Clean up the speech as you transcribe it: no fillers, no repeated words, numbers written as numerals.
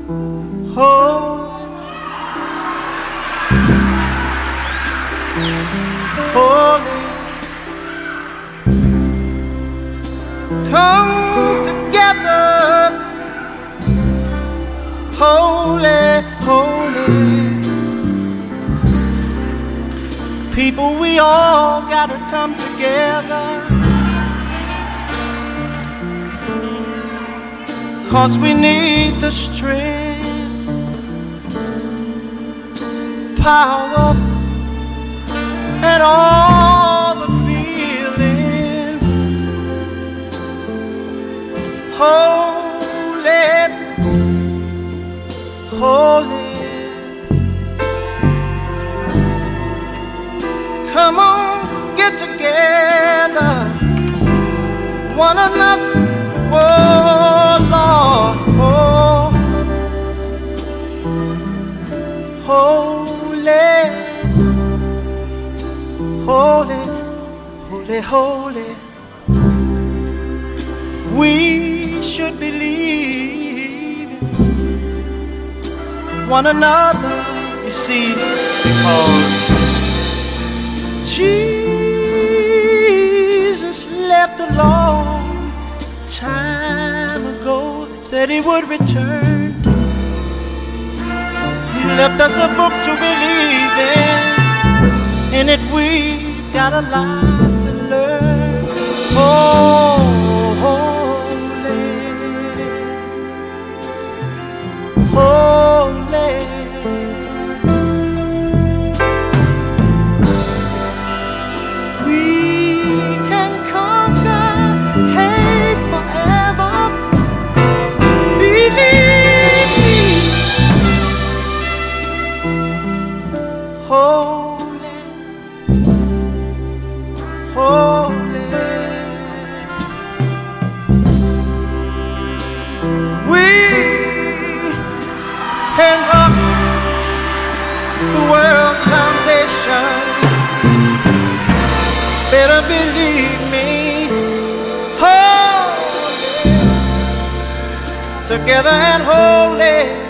holy, holy. Come together, holy, holy. People, we all gotta come together, 'cause we need the strength, power, and all the feeling. Holy, holy. Come on, get together, one another. Oh Lord, oh, holy, holy, holy, holy. We should believe in one another, you see, because Jesus left a long time ago, said he would return. He left us a book to believe in it we've got a lot to learn. Oh, holy, holy. Holy, holy. We can rock the world's foundation. Better believe me. Holy, together and holy.